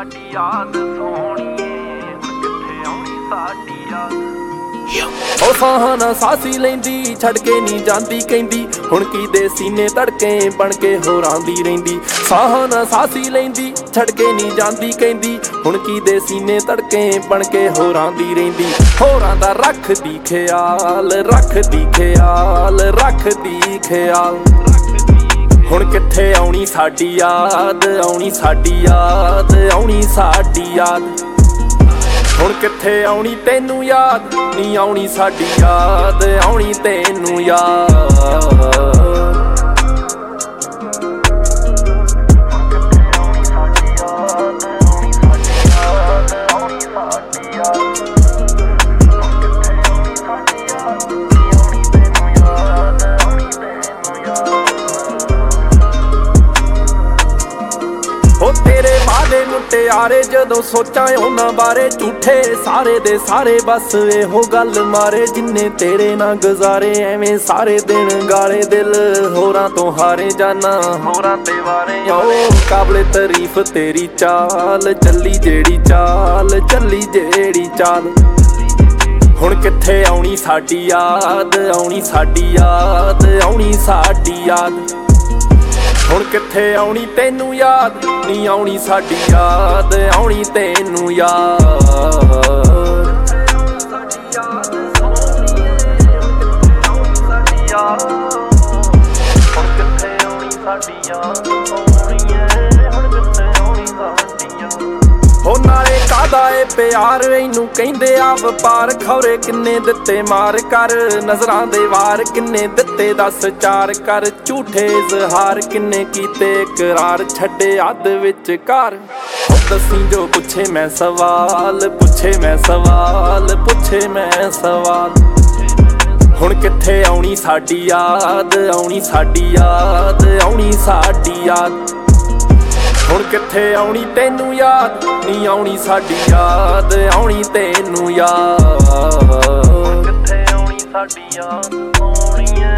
ਸਾਡੀ ਯਾਦ ਸੋਹਣੀਏ, ਹੁਣ ਕਿੱਥੇ ਆਉਣੀ ਸਾਡੀ ਯਾਦ। ਉਹ ਸਾਹਾਂ ਨਾਲ ਸਾਸੀ ਲੈਂਦੀ, ਛੱਡ ਕੇ ਨਹੀਂ ਜਾਂਦੀ ਕਹਿੰਦੀ, ਹੁਣ ਕੀ ਦੇ ਸੀਨੇ ਧੜਕੇ ਬਣ ਕੇ ਹੋਰਾਂ ਦੀ ਰਹਿੰਦੀ। ਸਾਹਾਂ ਨਾਲ ਸਾਸੀ ਲੈਂਦੀ, ਛੱਡ ਕੇ ਨਹੀਂ ਜਾਂਦੀ ਕਹਿੰਦੀ, ਹੁਣ ਕੀ ਦੇ ਸੀਨੇ ਧੜਕੇ ਬਣ ਕੇ ਹੋਰਾਂ ਦੀ ਰਹਿੰਦੀ। ਹੋਰਾਂ ਦਾ ਰੱਖਦੀ ਖਿਆਲ, ਰੱਖਦੀ ਖਿਆਲ, ਰੱਖਦੀ ਖਿਆਲ। ਹੁਣ ਕਿੱਥੇ ਆਉਣੀ ਸਾਡੀ ਯਾਦ, ਆਉਣੀ ਸਾਡੀ ਯਾਦ, ਆਉਣੀ ਸਾਡੀ ਯਾਦ। ਹੁਣ ਕਿੱਥੇ ਆਉਣੀ ਤੈਨੂੰ ਯਾਦ, ਨੀ ਆਉਣੀ ਸਾਡੀ ਯਾਦ, ਆਉਣੀ ਤੈਨੂੰ ਯਾਦ। ਤੇਰੇ ਵਾਦੇ ਮੁਟਿਆਰੇ ਜਦੋਂ ਸੋਚਾਂ ਉਹਨਾਂ ਬਾਰੇ, ਝੂਠੇ ਸਾਰੇ ਦੇ ਸਾਰੇ ਬਸ ਇਹੋ ਗੱਲ ਮਾਰੇ। ਜਿੰਨੇ ਤੇਰੇ ਨਾਲ ਗੁਜ਼ਾਰੇ ਐਵੇਂ ਸਾਰੇ ਦਿਨ ਗਾਲੇ, ਦਿਲ ਹੋਰਾਂ ਤੋਂ ਹਾਰੇ ਜਾਨਾ ਹੋਰਾਂ ਤੇ ਵਾਰੇ। ਓ ਕਾਬਲੇ ਤਾਰੀਫ ਤੇਰੀ ਚਾਲ, ਚੱਲੀ ਜਿਹੜੀ ਚਾਲ, ਚੱਲੀ ਜਿਹੜੀ ਚਾਲ। ਹੁਣ ਕਿੱਥੇ ਆਉਣੀ ਸਾਡੀ ਯਾਦ, ਆਉਣੀ ਸਾਡੀ ਯਾਦ, ਆਉਣੀ ਸਾਡੀ ਯਾਦ। ਹੁਣ ਕਿੱਥੇ ਆਉਣੀ ਤੈਨੂੰ ਯਾਦ, ਨੀ ਆਉਣੀ ਸਾਡੀ ਯਾਦ, ਆਉਣੀ ਤੈਨੂੰ ਯਾਦ। ਹੋ ਨਾਲੇ ਕਾਹਦਾ ਏ ਪਿਆਰ, ਇਹਨੂੰ ਕਹਿੰਦੇ ਆ ਵਪਾਰ। ਖੌਰੇ ਕਿੰਨੇ ਦਿੱਤੇ ਮਾਰ ਕਰ, ਨਜ਼ਰਾਂ ਦੇ ਵਾਰ ਕਿੰਨੇ ਦਿੱਤੇ ਦੱਸ ਚਾਰ ਕਰ। ਝੂਠੇ ਇਜ਼ਹਾਰ ਕਿੰਨੇ ਕੀਤੇ ਇਕਰਾਰ, ਛੱਡੇ ਅੱਧ ਵਿਚਕਾਰ। ਦੱਸੀ ਜੋ ਪੁੱਛੇ ਮੈਂ ਸਵਾਲ, ਪੁੱਛੇ ਮੈਂ ਸਵਾਲ, ਪੁੱਛੇ ਮੈਂ ਸਵਾਲ। ਹੁਣ ਕਿੱਥੇ ਆਉਣੀ ਸਾਡੀ ਯਾਦ, ਆਉਣੀ ਸਾਡੀ ਯਾਦ, ਆਉਣੀ ਸਾਡੀ ਯਾਦ। ਹੁਣ ਕਿੱਥੇ ਆਉਣੀ ਤੈਨੂੰ ਯਾਦ, ਨੀ ਆਉਣੀ ਸਾਡੀ ਯਾਦ, ਆਉਣੀ ਤੈਨੂੰ ਯਾਦ। ਕਿੱਥੇ ਆਉਣੀ ਸਾਡੀ ਯਾਦ ਸੋਹਣੀਏ।